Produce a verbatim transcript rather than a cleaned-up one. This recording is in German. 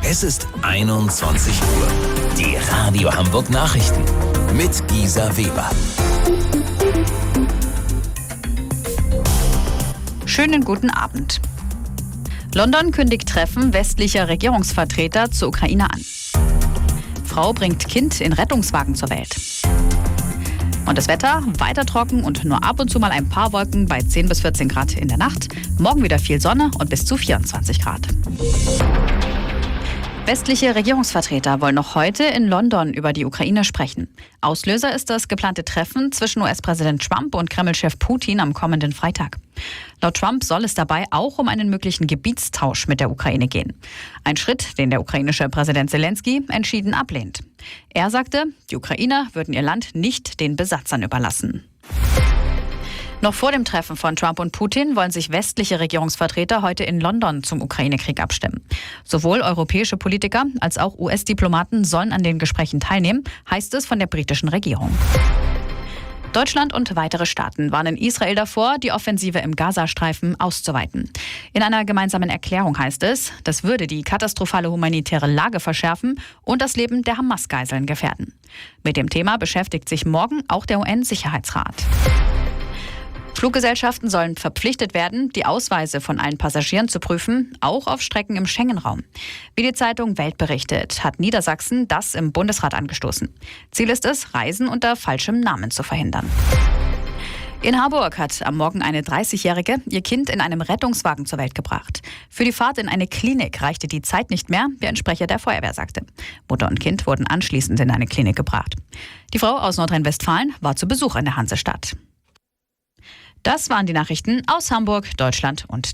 Es ist einundzwanzig Uhr. Die Radio Hamburg Nachrichten mit Gisa Weber. Schönen guten Abend. London kündigt Treffen westlicher Regierungsvertreter zur Ukraine an. Frau bringt Kind in Rettungswagen zur Welt. Und das Wetter weiter trocken und nur ab und zu mal ein paar Wolken bei zehn bis vierzehn Grad in der Nacht. Morgen wieder viel Sonne und bis zu vierundzwanzig Grad. Westliche Regierungsvertreter wollen noch heute in London über die Ukraine sprechen. Auslöser ist das geplante Treffen zwischen U S-Präsident Trump und Kreml-Chef Putin am kommenden Freitag. Laut Trump soll es dabei auch um einen möglichen Gebietstausch mit der Ukraine gehen. Ein Schritt, den der ukrainische Präsident Zelensky entschieden ablehnt. Er sagte, die Ukrainer würden ihr Land nicht den Besatzern überlassen. Noch vor dem Treffen von Trump und Putin wollen sich westliche Regierungsvertreter heute in London zum Ukraine-Krieg abstimmen. Sowohl europäische Politiker als auch U S-Diplomaten sollen an den Gesprächen teilnehmen, heißt es von der britischen Regierung. Deutschland und weitere Staaten warnen Israel davor, die Offensive im Gazastreifen auszuweiten. In einer gemeinsamen Erklärung heißt es, das würde die katastrophale humanitäre Lage verschärfen und das Leben der Hamas-Geiseln gefährden. Mit dem Thema beschäftigt sich morgen auch der U N-Sicherheitsrat. Fluggesellschaften sollen verpflichtet werden, die Ausweise von allen Passagieren zu prüfen, auch auf Strecken im Schengen-Raum. Wie die Zeitung Welt berichtet, hat Niedersachsen das im Bundesrat angestoßen. Ziel ist es, Reisen unter falschem Namen zu verhindern. In Harburg hat am Morgen eine dreißigjährige ihr Kind in einem Rettungswagen zur Welt gebracht. Für die Fahrt in eine Klinik reichte die Zeit nicht mehr, wie ein Sprecher der Feuerwehr sagte. Mutter und Kind wurden anschließend in eine Klinik gebracht. Die Frau aus Nordrhein-Westfalen war zu Besuch in der Hansestadt. Das waren die Nachrichten aus Hamburg, Deutschland und